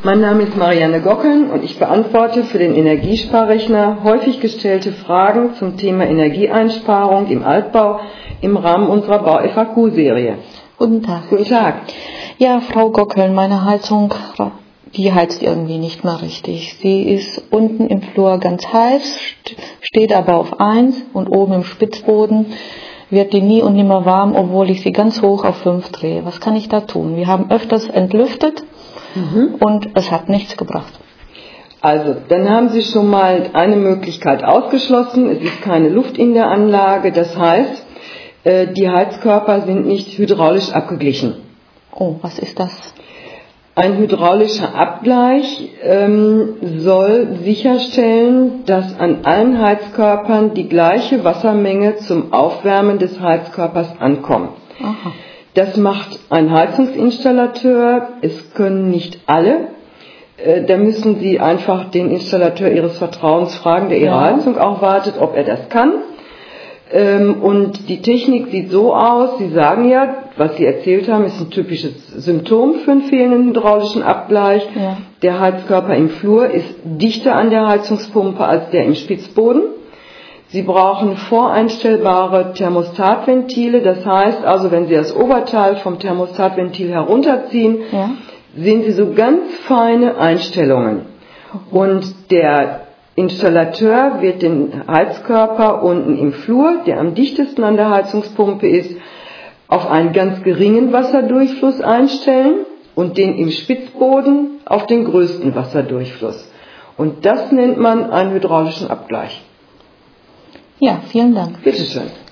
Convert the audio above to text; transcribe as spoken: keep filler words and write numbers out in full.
Mein Name ist Marianne Gockeln und ich beantworte für den Energiesparrechner häufig gestellte Fragen zum Thema Energieeinsparung im Altbau im Rahmen unserer Bau-F A Q-Serie. Guten Tag. Guten Tag. Ja, Frau Gockeln, meine Heizung, die heizt irgendwie nicht mehr richtig. Sie ist unten im Flur ganz heiß, steht aber auf eins und oben im Spitzboden wird die nie und nimmer warm, obwohl ich sie ganz hoch auf fünf drehe. Was kann ich da tun? Wir haben öfters entlüftet mhm. und es hat nichts gebracht. Also, dann haben Sie schon mal eine Möglichkeit ausgeschlossen. Es ist keine Luft in der Anlage. Das heißt, die Heizkörper sind nicht hydraulisch abgeglichen. Oh, was ist das? Ein hydraulischer Abgleich ähm, soll sicherstellen, dass an allen Heizkörpern die gleiche Wassermenge zum Aufwärmen des Heizkörpers ankommt. Aha. Das macht ein Heizungsinstallateur. Es können nicht alle. Äh, da müssen Sie einfach den Installateur Ihres Vertrauens fragen, der Ihre ja. Heizung auch wartet, ob er das kann. Ähm, und die Technik sieht so aus, Sie sagen ja, was Sie erzählt haben, ist ein typisches Symptom für einen fehlenden hydraulischen Abgleich. Ja. Der Heizkörper im Flur ist dichter an der Heizungspumpe als der im Spitzboden. Sie brauchen voreinstellbare Thermostatventile, das heißt also, wenn Sie das Oberteil vom Thermostatventil herunterziehen, ja. sehen Sie so ganz feine Einstellungen. Und der Installateur wird den Heizkörper unten im Flur, der am dichtesten an der Heizungspumpe ist, auf einen ganz geringen Wasserdurchfluss einstellen und den im Spitzboden auf den größten Wasserdurchfluss. Und das nennt man einen hydraulischen Abgleich. Ja, vielen Dank. Bitte schön.